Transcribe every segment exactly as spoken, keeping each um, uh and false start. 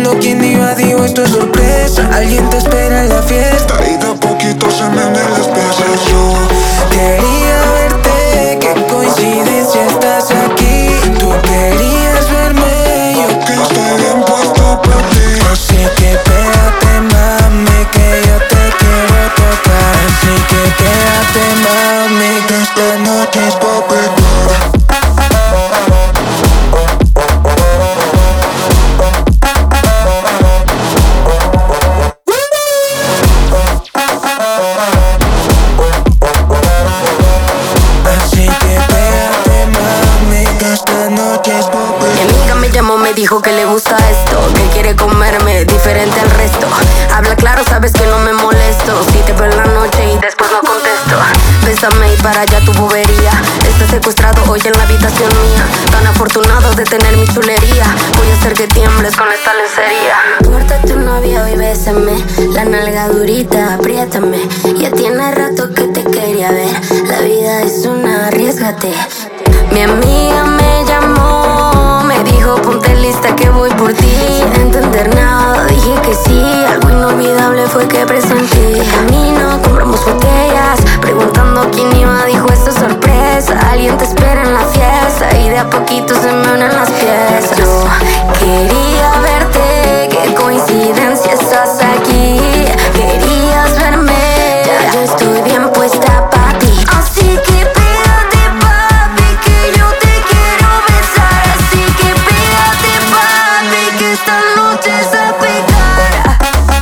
Preguntando quién iba, digo esto es sorpresa. Alguien te espera en la fiesta Y de a poquito se me unen las piezas. Yo quería verte, qué coincidencia estás aquí. Tú querías verme, yo Que estoy bien puesto por ti. Así que pégate, mami, que yo te quiero tocar. Así que quédate, mami, que esta noche es pa' pegar. Me dijo que le gusta esto, que quiere comerme diferente al resto. Habla claro, sabes que no me molesto. Si te veo en la noche y después no contesto. Bésame y para allá tu bobería. Estás secuestrado hoy en la habitación mía. Tan afortunado de tener mi chulería. Voy a hacer que tiembles con esta lencería. Muerta tu novia y bésame. La nalga durita, apriétame. Ya tiene rato que te quería ver. La vida es una, arriésgate. Mi amiga me llamó, me dijo ponte lista que voy por ti. Sin entender nada dije que sí. Algo inolvidable fue que presenté. De camino compramos botellas, preguntando quién iba, dijo esto es sorpresa. Alguien te espera en la fiesta y de a poquito se me unen las piezas. Yo quería verte, qué coincidencia estás aquí. Querías verme, ya yo estoy bien puesta pa' ti. Así que esta noche es a pegar.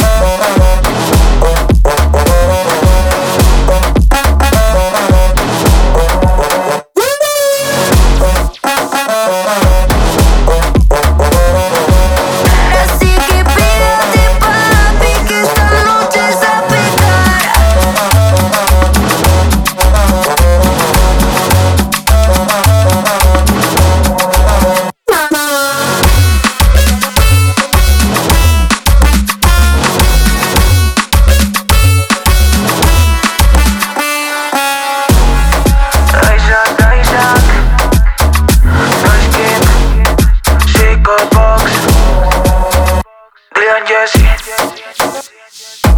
Así que pégate, papi, que esta noche es a pegar. Jesse.